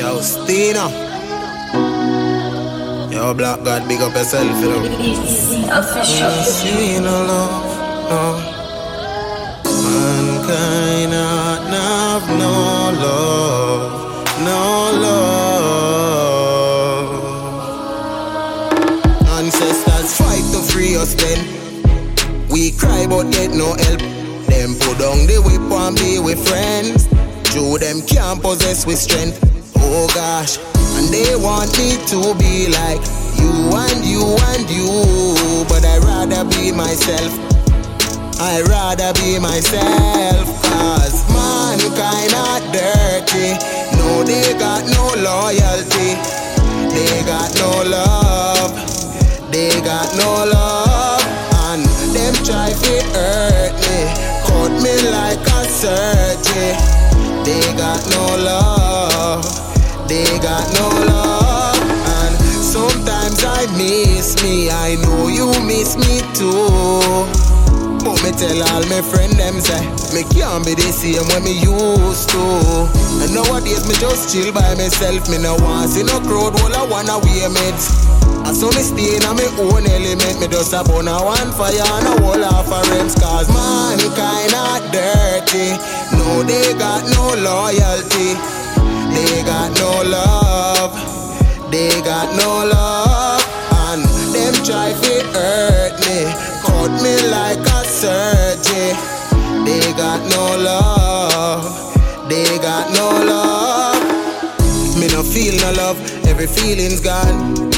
Stina. Yo, Black God, big up yourself, you know. Official. See no love, no. Mankind not have no love, no love. Ancestors fight to free us then. We cry but get no help. Them put down the whip and be with friends. Jew them can't possess with strength. Oh gosh, and they want me to be like you and you and you, but I'd rather be myself. I'd rather be myself, cause mankind not dirty. No, they got no loyalty. They got no love. They got no love. And them try to hurt me, cut me like a surgery. They got no love. They got no love. And sometimes I miss me. I know you miss me too. But me tell all my friends them say me can't be the same when me used to. And nowadays me just chill by myself. Me no want see no crowd, all I wanna wear meds. I saw me stay in my own element. Me just a burn a one fire and a whole half a rims. Cause mankind not dirty. No, they got no loyalty. They got no love. They got no love. And them try to hurt me, cut me like a surgery. They got no love. They got no love. Me no feel no love. Every feeling's gone.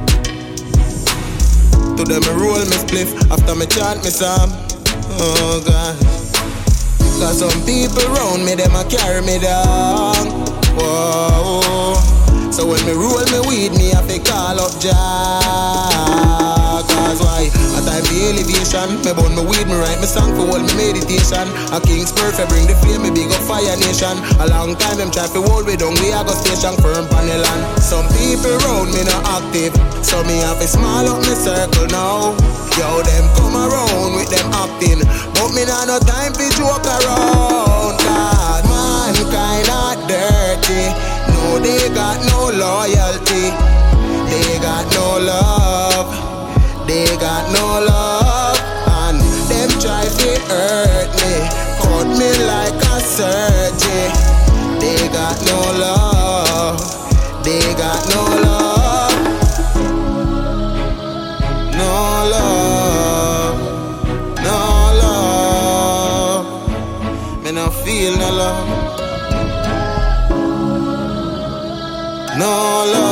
To them I roll me spliff after me chant me psalm. Oh God. Cause some people round me, them a carry me down. Whoa. So when me roll me weed, me have to call up Jah. Cause why? A time for elevation. Me burn me weed, me write me song for all me meditation. A king's perfect, bring the flame, me big up fire nation. A long time them try to hold me down, we a go station firm pan the land. Some people round me not active, so me have to small up me circle now. Yo, them come around with them acting, but me not no time for joke around. God, mankind not dirty. No, they got no loyalty. They got no love. They got no love. And them try to hurt me, cut me like a surgery. They got no love. They got no love. No love. No love. Me no feel no love. No love.